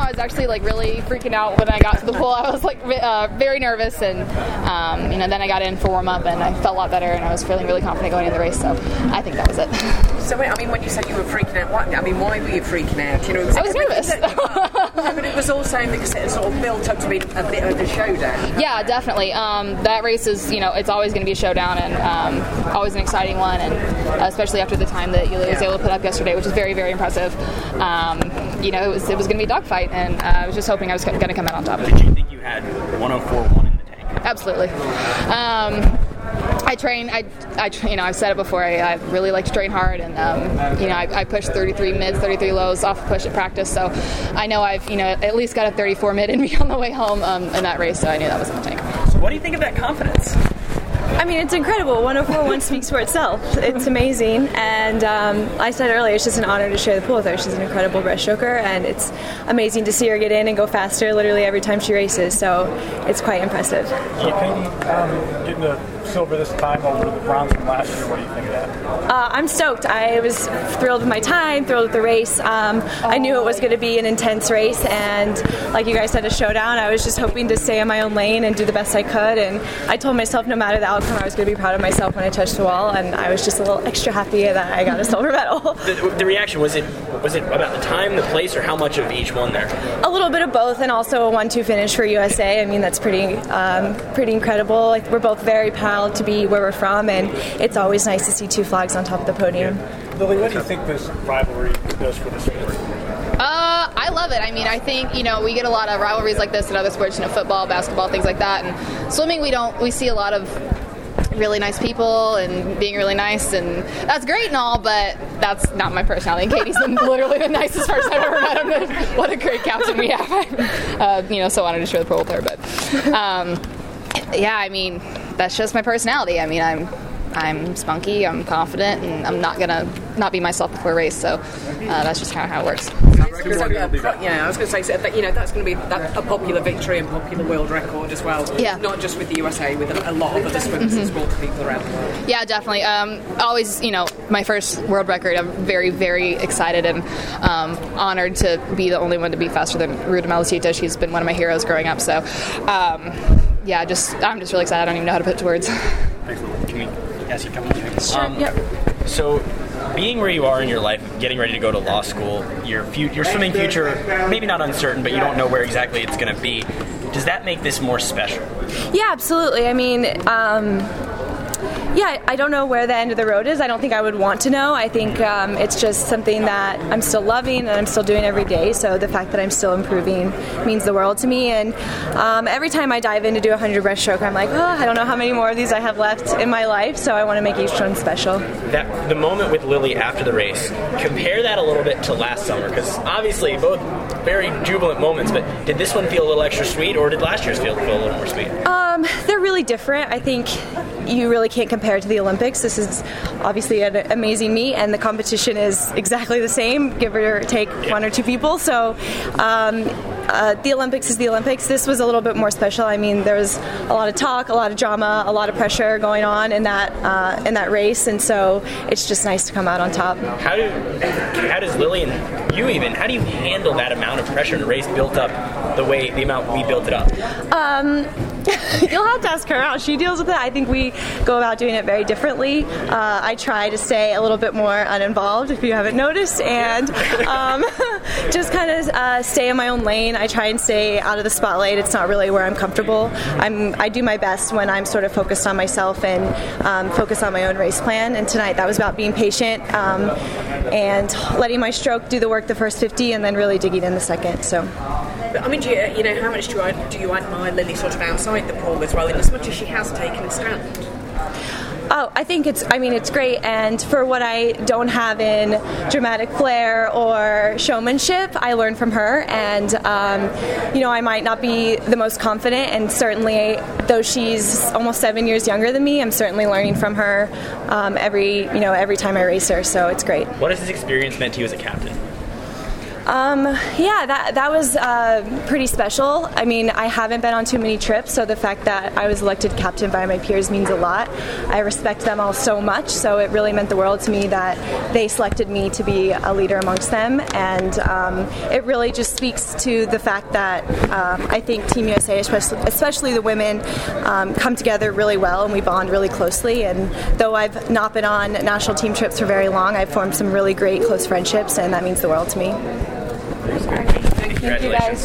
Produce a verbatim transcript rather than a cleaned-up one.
I was actually like really freaking out when I got to the pool. I was like uh, very nervous, and um, you know, then I got in for warm up, and I felt a lot better, and I was feeling really confident going into the race. So I think that was it. So I mean, when you said you were freaking out, what, I mean, why were you freaking out? You know, was I was nervous. Yeah, but it was also because it sort of built up to be a bit of a showdown. Yeah, definitely. Um, that race is, you know, it's always going to be a showdown, and um, always an exciting one, and especially after the time that Yulia was able to put up yesterday, which is very, very impressive. Um, you know, it was it was going to be a dogfight, and uh, I was just hoping I was going to come out on top. Did you think you had one oh four point one in the tank? Absolutely. Um, I train, I, I, you know, I've said it before, I, I really like to train hard, and, um, you know, I, I push thirty-three mids, thirty-three lows off push at practice, so I know I've, you know, at least got a thirty-four mid in me on the way home um, in that race, so I knew that was in the tank. So what do you think of that confidence? I mean, it's incredible. one oh four point one speaks for itself. It's amazing. And um, I said earlier, it's just an honor to share the pool with her. She's an incredible breaststroker, and it's amazing to see her get in and go faster literally every time she races. So it's quite impressive. So Katie, um, getting the silver this time over the bronze from last year, what do you think of that? Uh, I'm stoked. I was thrilled with my time, thrilled with the race. Um, I knew it was going to be an intense race, and like you guys said, a showdown. I was just hoping to stay in my own lane and do the best I could, and I told myself no matter the outcome, I was going to be proud of myself when I touched the wall, and I was just a little extra happy that I got a silver medal. The, the reaction, was it was it about the time, the place, or how much of each one there? A little bit of both, and also a one two finish for U S A. I mean, that's pretty um, pretty incredible. Like, we're both very proud to be where we're from, and it's always nice to see two flags on top of the podium. Lily, what do you think this rivalry does for the sport? Uh, I love it. I mean, I think, you know, we get a lot of rivalries like this in other sports, you know, football, basketball, things like that, and swimming we don't, we see a lot of really nice people and being really nice, and that's great and all, but that's not my personality. And Katie's been literally the nicest person I've ever met. And what a great captain we have. uh, you know, so honored to share the pool with her. But um, yeah, I mean, that's just my personality. I mean, I'm I'm spunky, I'm confident, and I'm not gonna not be myself before a race. So uh, that's just kind of how it works. Yeah, I was going to say that, you know, that's going to be that, a popular victory and popular world record as well. Yeah. Not just with the U S A, with a, a lot of other swimmers Mm-hmm. and sports people around the world. Yeah, definitely. Um, always, you know, my first world record. I'm very, very excited and um, honored to be the only one to be faster than Ruta Malacita. She's been one of my heroes growing up. So, um, yeah, just I'm just really excited. I don't even know how to put it to words. Can we ask you a couple of things? Sure. Um, Yep. So, being where you are in your life, getting ready to go to law school, your fu- your swimming future, maybe not uncertain, but you don't know where exactly it's going to be. Does that make this more special? Yeah, absolutely. I mean, um, yeah, I don't know where the end of the road is. I don't think I would want to know. I think um, it's just something that I'm still loving and I'm still doing every day. So the fact that I'm still improving means the world to me. And um, every time I dive in to do a one hundred breaststroke, I'm like, oh, I don't know how many more of these I have left in my life. So I want to make each one special. That the moment with Lily after the race, compare that a little bit to last summer, because obviously both very jubilant moments. But did this one feel a little extra sweet, or did last year's feel, feel a little more sweet? Um, they're really different. I think you really can't compare it to the Olympics. This is obviously an amazing meet, and the competition is exactly the same, give or take yeah. one or two people. So um, uh, the Olympics is the Olympics. This was a little bit more special. I mean, there was a lot of talk, a lot of drama, a lot of pressure going on in that uh, in that race, and so it's just nice to come out on top. How do how does Lily and you even how do you handle that amount of pressure in a race built up the way the amount we built it up? Um, you'll have to ask her how she deals with it. I think we go about doing it very differently. Uh, I try to stay a little bit more uninvolved, if you haven't noticed, and um, just kind of uh, stay in my own lane. I try and stay out of the spotlight. It's not really where I'm comfortable. I'm, I do my best when I'm sort of focused on myself and um, focused on my own race plan. And tonight that was about being patient um, and letting my stroke do the work the first fifty, and then really digging in the second. So. But, I mean, do you, you know, how much do you, do you admire Lily sort of outside the pool as well, in as much as she has taken a stand? Oh, I think it's, I mean, it's great, and for what I don't have in dramatic flair or showmanship, I learn from her, and, um, you know, I might not be the most confident, and certainly, though she's almost seven years younger than me, I'm certainly learning from her um, every, you know, every time I race her, so it's great. What has this experience meant to you as a captain? Um, yeah, that that was uh, pretty special. I mean, I haven't been on too many trips, so the fact that I was elected captain by my peers means a lot. I respect them all so much, so it really meant the world to me that they selected me to be a leader amongst them, and um, it really just speaks to the fact that um, I think Team U S A, especially, especially the women, um, come together really well, and we bond really closely. And though I've not been on national team trips for very long, I've formed some really great close friendships, and that means the world to me. Thank you guys.